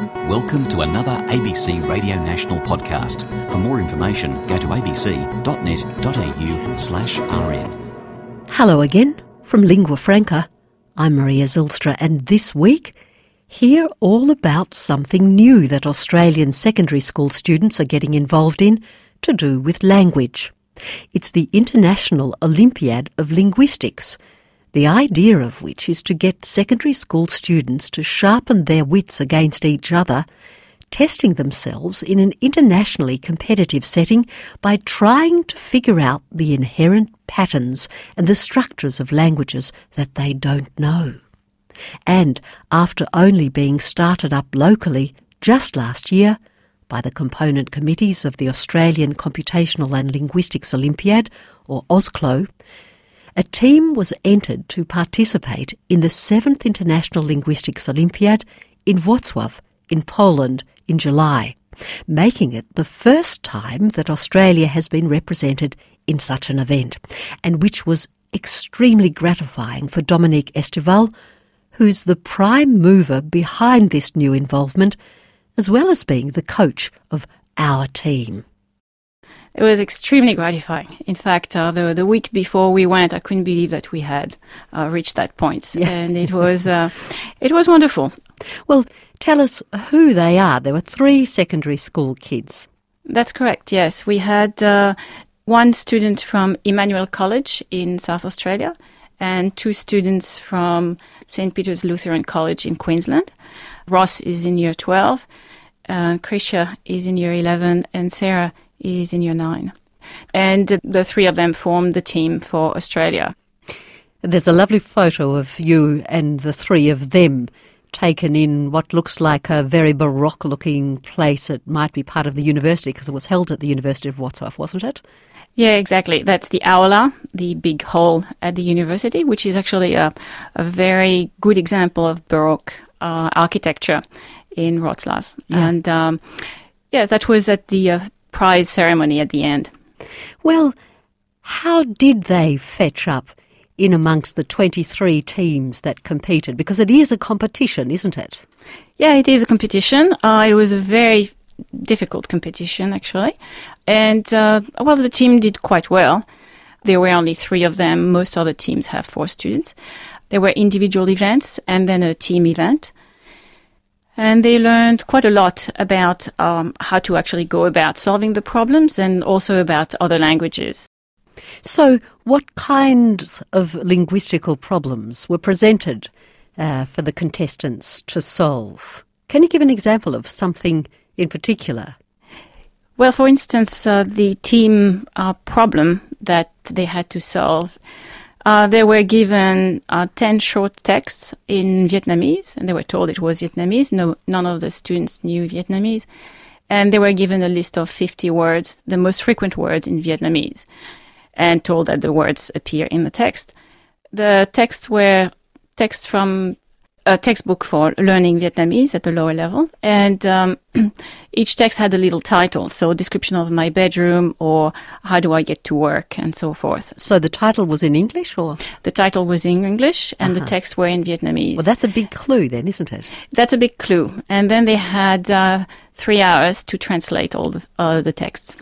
Welcome to another ABC Radio National podcast. For more information, go to abc.net.au/rn. Hello again from Lingua Franca. I'm Maria Zylstra, and this week, hear all about something new that Australian secondary school students are getting involved in to do with language. It's the International Olympiad of Linguistics, the idea of which is to get secondary school students to sharpen their wits against each other, testing themselves in an internationally competitive setting by trying to figure out the inherent patterns and the structures of languages that they don't know. And after only being started up locally just last year by the component committees of the Australian Computational and Linguistics Olympiad, or AUSCLO, a team was entered to participate in the 7th International Linguistics Olympiad in Wrocław in Poland in July, making it the first time that Australia has been represented in such an event, and which was extremely gratifying for Dominique Estival, who's the prime mover behind this new involvement, as well as being the coach of our team. It was extremely gratifying. In fact, the week before we went, I couldn't believe that we had reached that point. Yeah. And it was wonderful. Well, tell us who they are. There were 3 secondary school kids. That's correct, yes. We had one student from Emmanuel College in South Australia and 2 students from St. Peter's Lutheran College in Queensland. Ross is in year 12, Krisha is in year 11, and Sarah is in year 9. And the 3 of them formed the team for Australia. There's a lovely photo of you and the 3 of them taken in what looks like a very Baroque-looking place. It might be part of the university because it was held at the University of Wrocław, wasn't it? Yeah, exactly. That's the aula, the big hall at the university, which is actually a very good example of Baroque architecture in Wrocław. Yeah. And that was at the prize ceremony at the end. Well, how did they fetch up in amongst the 23 teams that competed? Because it is a competition, isn't it? Yeah, it is a competition. It was a very difficult competition, actually. And, the team did quite well. There were only 3 of them. Most other teams have 4 students. There were individual events and then a team event. And they learned quite a lot about how to actually go about solving the problems and also about other languages. So what kinds of linguistical problems were presented for the contestants to solve? Can you give an example of something in particular? Well, for instance, the team problem that they had to solve, they were given 10 short texts in Vietnamese, and they were told it was Vietnamese. None of the students knew Vietnamese. And they were given a list of 50 words, the most frequent words in Vietnamese, and told that the words appear in the text. The texts were texts from a textbook for learning Vietnamese at the lower level, and each text had a little title, so description of my bedroom or how do I get to work and so forth. So the title was in English, or? The title was in English and the texts were in Vietnamese. Well, that's a big clue then, isn't it? That's a big clue. And then they had 3 hours to translate all the texts.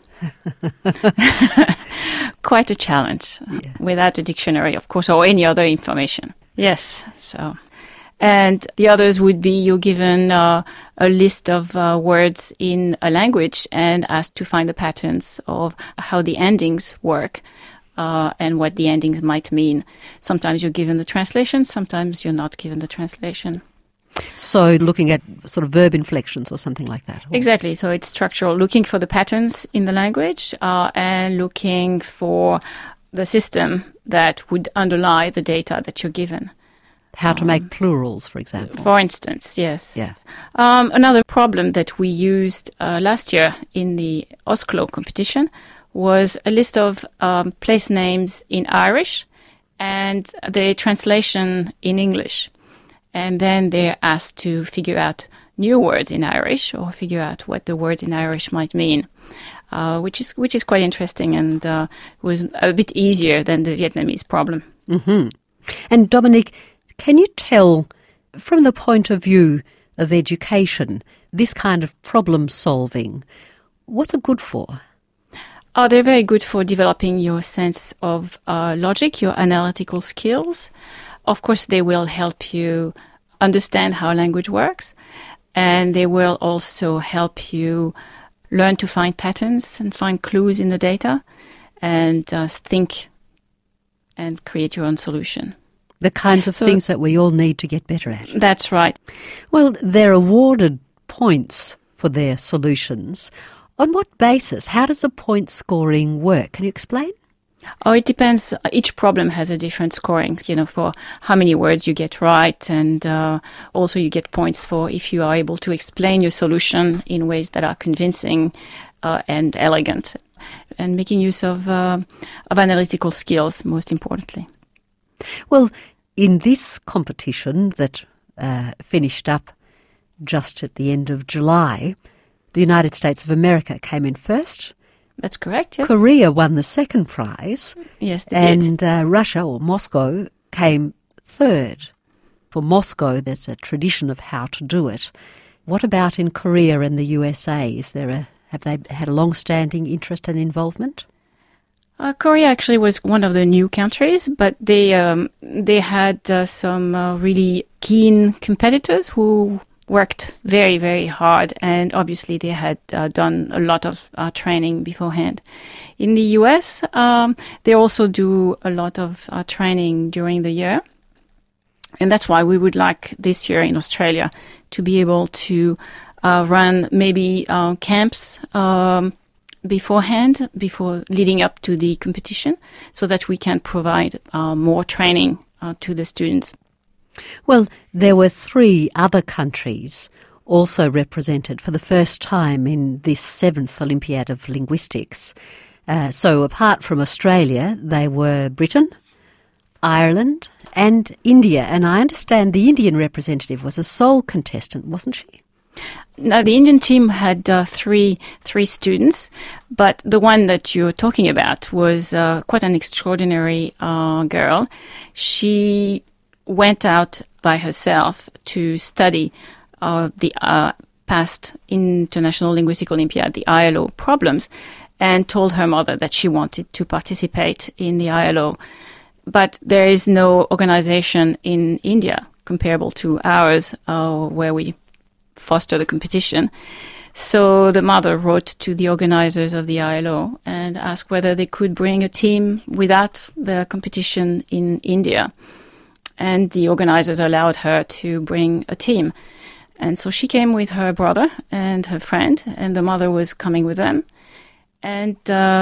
Quite a challenge, without a dictionary, of course, or any other information. Yes, so... And the others would be you're given a list of words in a language and asked to find the patterns of how the endings work and what the endings might mean. Sometimes you're given the translation, sometimes you're not given the translation. So looking at sort of verb inflections or something like that? Or? Exactly. So it's structural, looking for the patterns in the language and looking for the system that would underlie the data that you're given. How to make plurals, for example. For instance, yes. Yeah. Another problem that we used last year in the AUSCLO competition was a list of place names in Irish and the translation in English. And then they're asked to figure out new words in Irish or figure out what the words in Irish might mean, which is quite interesting and was a bit easier than the Vietnamese problem. Mm-hmm. And Dominique, can you tell, from the point of view of education, this kind of problem solving. What's it good for? They're very good for developing your sense of logic, your analytical skills. Of course, they will help you understand how language works, and they will also help you learn to find patterns and find clues in the data and think and create your own solution. The kinds of things that we all need to get better at. That's right. Well, they're awarded points for their solutions. On what basis? How does the point scoring work? Can you explain? It depends. Each problem has a different scoring, for how many words you get right. And also you get points for if you are able to explain your solution in ways that are convincing and elegant. And making use of analytical skills, most importantly. Well, in this competition that finished up just at the end of July, the United States of America came in first. That's correct, yes. Korea won the second prize. Yes, they did. And Russia, or Moscow, came third. For Moscow, there's a tradition of how to do it. What about in Korea and the USA? Have they had a long-standing interest and involvement? Korea actually was one of the new countries, but they had some really keen competitors who worked very, very hard, and obviously they had done a lot of training beforehand. In the US, they also do a lot of training during the year, and that's why we would like this year in Australia to be able to run maybe camps beforehand, before leading up to the competition, so that we can provide more training to the students. Well, there were 3 other countries also represented for the first time in this 7th Olympiad of Linguistics. So apart from Australia, they were Britain, Ireland and India. And I understand the Indian representative was a sole contestant, wasn't she? No, the Indian team had three students, but the one that you're talking about was quite an extraordinary girl. She went out by herself to study the past International Linguistic Olympiad, the ILO problems, and told her mother that she wanted to participate in the ILO. But there is no organization in India comparable to ours where we foster the competition. So the mother wrote to the organizers of the ILO and asked whether they could bring a team without the competition in India. And the organizers allowed her to bring a team. And so she came with her brother and her friend, and the mother was coming with them. And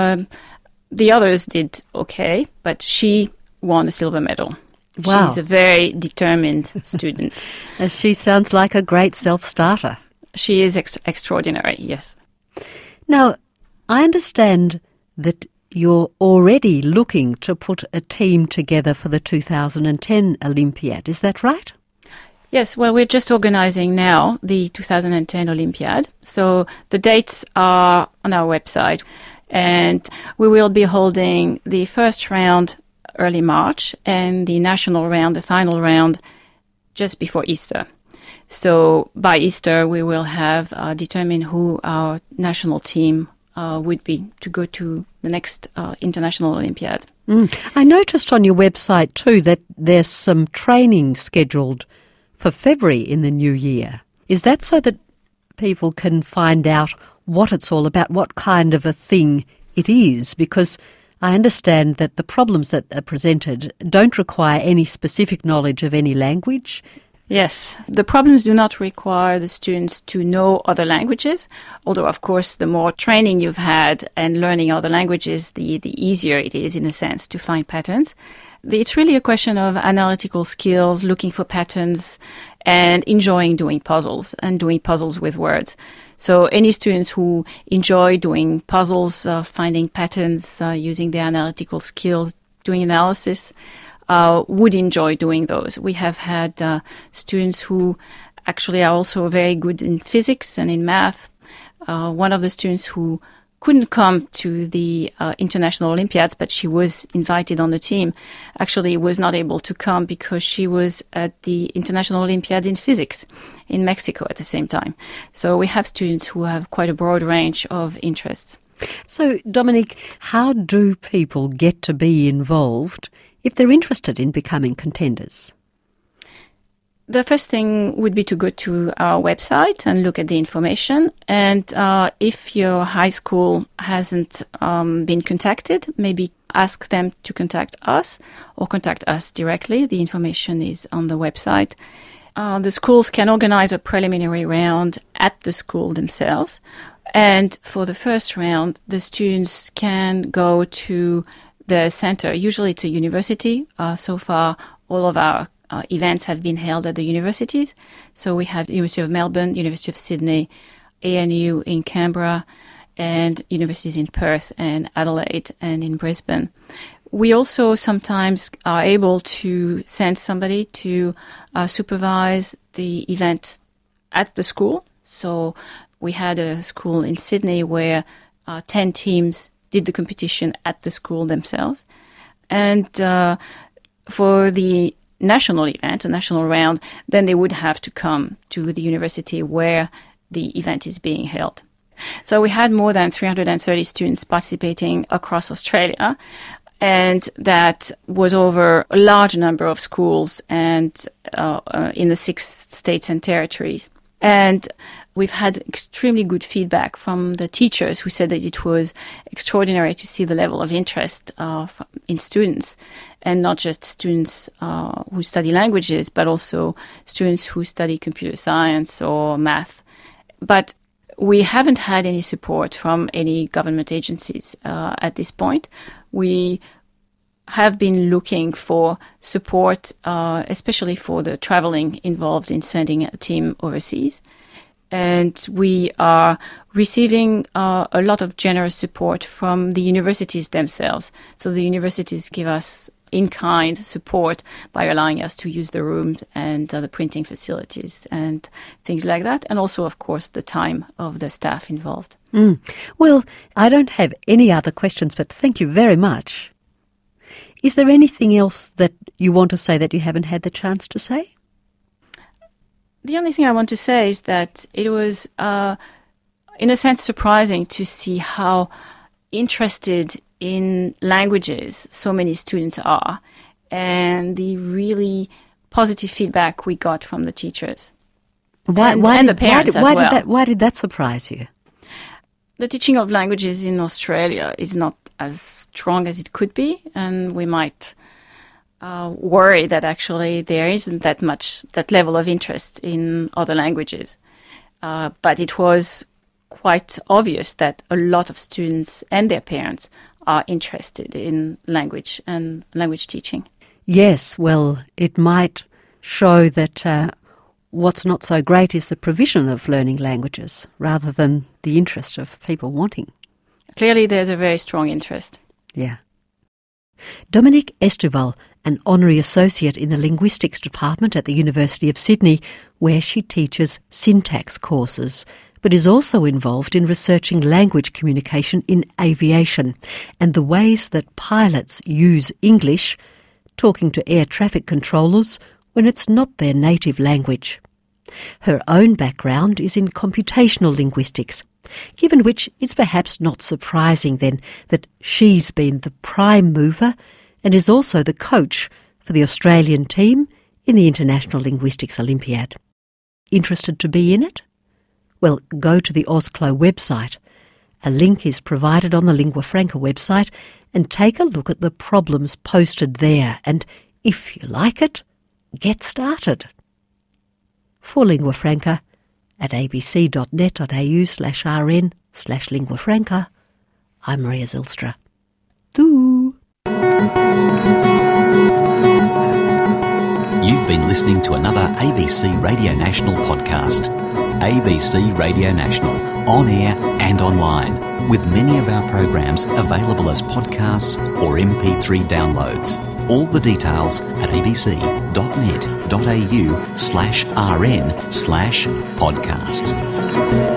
the others did okay, but she won a silver medal. Wow. She's a very determined student. She sounds like a great self-starter. She is extraordinary, yes. Now, I understand that you're already looking to put a team together for the 2010 Olympiad. Is that right? Yes, well, we're just organizing now the 2010 Olympiad. So the dates are on our website, and we will be holding the first round early March and the national round, the final round, just before Easter. So by Easter, we will have determined who our national team would be to go to the next International Olympiad. I noticed on your website too that there's some training scheduled for February in the new year. Is that so that people can find out what it's all about, what kind of a thing it is? Because I understand that the problems that are presented don't require any specific knowledge of any language. Yes, the problems do not require the students to know other languages, although, of course, the more training you've had and learning other languages, the easier it is, in a sense, to find patterns. It's really a question of analytical skills, looking for patterns, and enjoying doing puzzles, and doing puzzles with words. So any students who enjoy doing puzzles, finding patterns, using their analytical skills, doing analysis, would enjoy doing those. We have had students who actually are also very good in physics and in math. One of the students who couldn't come to the International Olympiads, but she was invited on the team, actually was not able to come because she was at the International Olympiads in physics in Mexico at the same time. So we have students who have quite a broad range of interests. So, Dominique, how do people get to be involved if they're interested in becoming contenders? The first thing would be to go to our website and look at the information. And if your high school hasn't been contacted, maybe ask them to contact us or contact us directly. The information is on the website. The schools can organize a preliminary round at the school themselves. And for the first round, the students can go to the center. Usually it's a university. So far, all of our events have been held at the universities. So we have the University of Melbourne, University of Sydney, ANU in Canberra, and universities in Perth and Adelaide and in Brisbane. We also sometimes are able to send somebody to supervise the event at the school. So we had a school in Sydney where 10 teams did the competition at the school themselves. And for the national event, a national round, then they would have to come to the university where the event is being held. So we had more than 330 students participating across Australia, and that was over a large number of schools and in the 6 states and territories. And we've had extremely good feedback from the teachers who said that it was extraordinary to see the level of interest in students, and not just students who study languages, but also students who study computer science or math. But we haven't had any support from any government agencies at this point. We have been looking for support, especially for the traveling involved in sending a team overseas. And we are receiving a lot of generous support from the universities themselves. So the universities give us in-kind support by allowing us to use the rooms and the printing facilities and things like that. And also, of course, the time of the staff involved. Well, I don't have any other questions, but thank you very much. Is there anything else that you want to say that you haven't had the chance to say? The only thing I want to say is that it was, in a sense, surprising to see how interested in languages so many students are, and the really positive feedback we got from the teachers and the parents as well. Why did that surprise you? The teaching of languages in Australia is not as strong as it could be, and we might worry that actually there isn't that level of interest in other languages. But it was quite obvious that a lot of students and their parents are interested in language and language teaching. Yes, well, it might show that what's not so great is the provision of learning languages rather than the interest of people wanting. Clearly there's a very strong interest. Yeah. Dominique Estival, an honorary associate in the linguistics department at the University of Sydney, where she teaches syntax courses, but is also involved in researching language communication in aviation and the ways that pilots use English, talking to air traffic controllers when it's not their native language. Her own background is in computational linguistics, given which it's perhaps not surprising then that she's been the prime mover and is also the coach for the Australian team in the International Linguistics Olympiad. Interested to be in it? Well, go to the AusClo website. A link is provided on the Lingua Franca website, and take a look at the problems posted there, and if you like it, get started. For Lingua Franca, at abc.net.au/rn/linguafranca, I'm Maria Zylstra. Du. You've been listening to another ABC Radio National podcast. ABC Radio National, on air and online, with many of our programs available as podcasts or MP3 downloads. All the details at abc.net.au/rn/podcast.